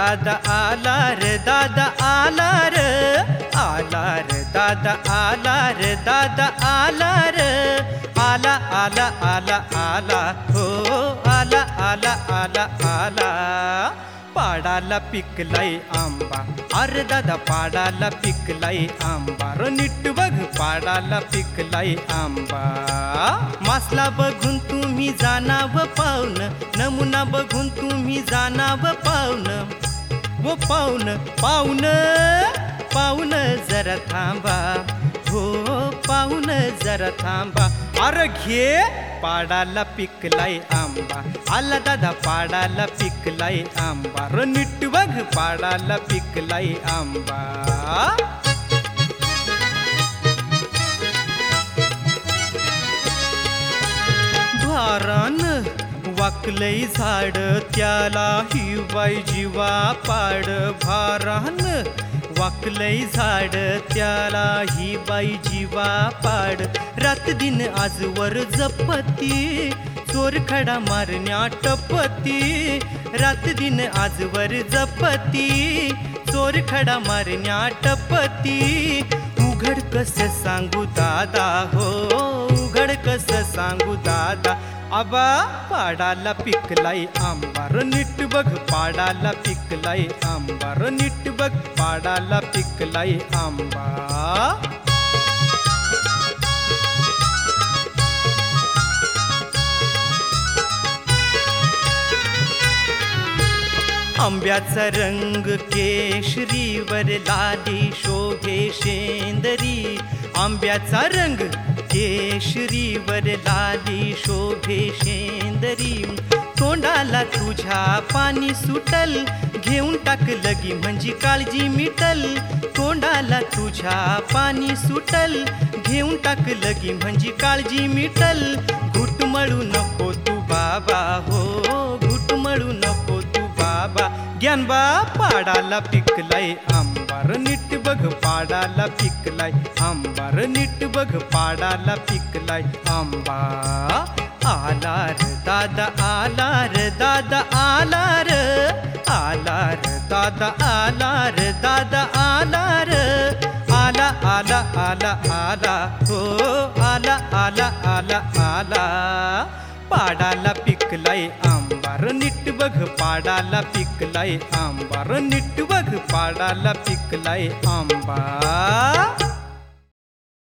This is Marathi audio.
दादा आला रे दादा आला रे आला रे दादा आला रे दादा आला रे आला आला आला आला हो आला आला आला आला पाडाला पिकलाय आंबा अरे दादा पाडाला पिकलाय आंबा र नीट बघ पाडाला पिकलाय आंबा मासला बघून तुम्ही जाणाव पाहुण नमुना बघून तुम्ही जाणाव पाहुण व पाहुण पाहुण पाहुण जरा थांबा हो पाहुण जरा थांबा अरे घे पाडाला पिकलाय आंबा आला दादा पाडाला पिकलाय आंबा र नीट बघ पाडाला पिकलाय आंबा भारान वाकलय झाड त्याला हिवाय जीवा पाड भारान वाकलय झाड त्याला ही बाई जीवा पाड रात दिन आजवर जपती चोर खडा मारण्या टपती रात दिन आजवर जपती चोर खडा मारण्या टपती उघड कस सांगू दादा हो उघड कस सांगू दादा आबा पाडाला पिकलाय आंबा र नीट बघ पाडाला पिकलाय आंबा र नीट बघ पाडाला पिकलाय आंबा आंब्याचा रंग केशरीवर लाली शोभे शेंदरी आंब्याचा रंग केशरीवर लाली शोभे शेंदरी तोंडाला तुझ्या पाणी सुटल घेऊन टाक लगी म्हणजे काळजी मिटल तोंडाला तुझ्या पाणी सुटल घेऊन टाक लगी म्हणजे काळजी मिटल घुटमळू नको तू बाबा हो घुटमळू नको तू बाबा ज्ञानबा पाडाला पिकलाय आंबार नीट बघ पाडाला पिकलाय आंबार नीट बघ पाडाला पिकलाय आंबा आला रे दादा आला रे दादा आला रे आला रे दादा आला रे दादा आला रे आला आला आला आला हो आला आला आला आला पाडाला पिकलाय आंबार नीट बघ पाडाला पिकलाय आंबार नीट बघ पाडाला पिकलाय आंबा